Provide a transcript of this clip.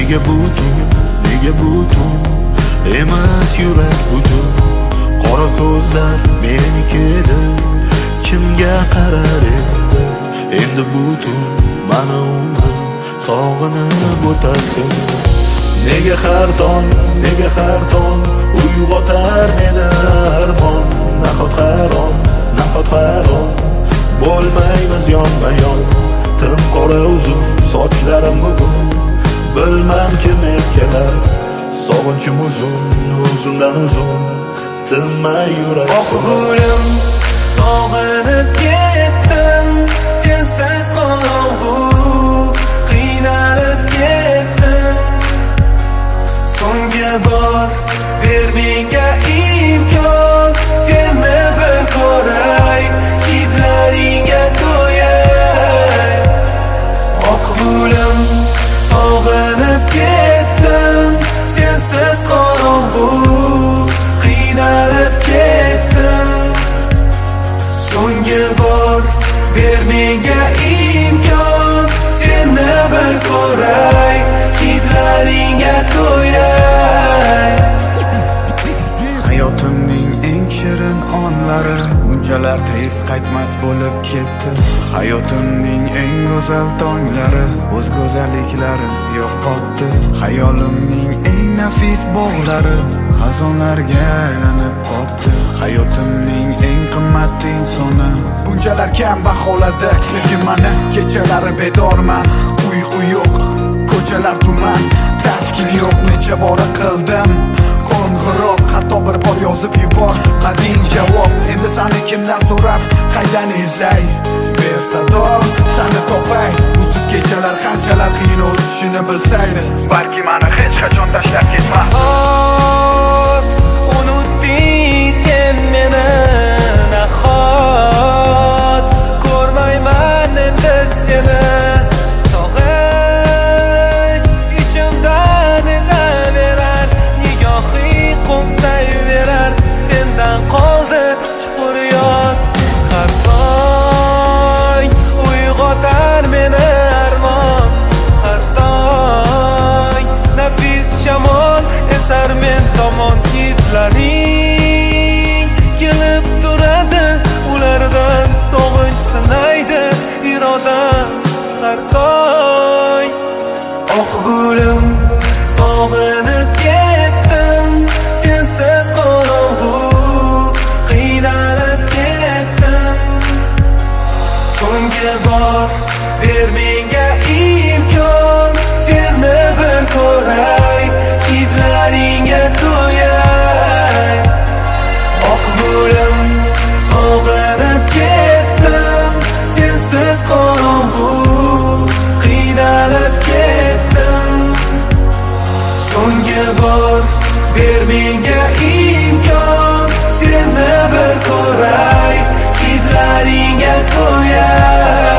nega butun emas yurak butun. Qora ko'zlar meniki edi, kimga qarar endi? Endi butun mana umrim sog'inib o'tar seni. Nega har tong uyg'otar meni armon? Nahot harom bo'lmaymiz yonma-yon. Tim qora uzun sochlarim bugun, bilmam kim erkalar. Sog'inchim uzundan uzun, tinmay yurak. Oq gulim, sog'inib ketdim, sensiz qorong'u qiynalib ketdim. So'nggi bor ber menga imkon, seni bir ko'ray, hidlaringga to'yay. Oq gulim, sog'inib ketdim, sensiz qorong'u qiynalib ketdim. So'nggi bor ber menga imkon, seni bir ko'ray, hidlaringga to'yay. Hayotimning eng shirin onlari bunchalar tez qaytmas bo'lib ketdi. Hayotimning eng go'zal tonglari o'z go'zalliklarin yo'qotdi. Hayolimning eng nafis bog'lari xazonlarga aylanib qoldi. Hayotimning eng qimmat insoni bunchalar kam baholadi. Sevgim mani kechalari bedorman, uyqu yo'q, ko'chalar tuman, taskin yo'q. Necha bora qildim qo'ng'iroq, hatto bir bor yozib yubormading javob. Endi seni kimdan so'rab, qaydan izlay? Ber sado, seni topay. Usiz kechalar qanchalar qiyin o'tishini bilsaydi, balki meni hech qachon tashlab ketmas. Unutding sen meni, nahot ko'rmayman endi seni. Sog'inch ichimdan ezaverar, nigohing qo'msayverar. Sendan qoldi chuqur yon, har tong uyg'otar meni armon. Har tong nafis shamol esar men tomon. Hidlaring kelib turadi, ulardan sog'inch sinaydi irodam har tong. Oq gulim, sog'inib ketdim, sensiz qorong'u qiynalib ketdim. So'nggi bor ber menga imkon, seni bir ko'ray, hidlaringga to'yay. Oq gulim, sog'inib ketdim, sensiz qorong'u qiynalib ketdim. So'nggi bor ber menga imkon, seni bir ko'ray, hidlaringga to'yay.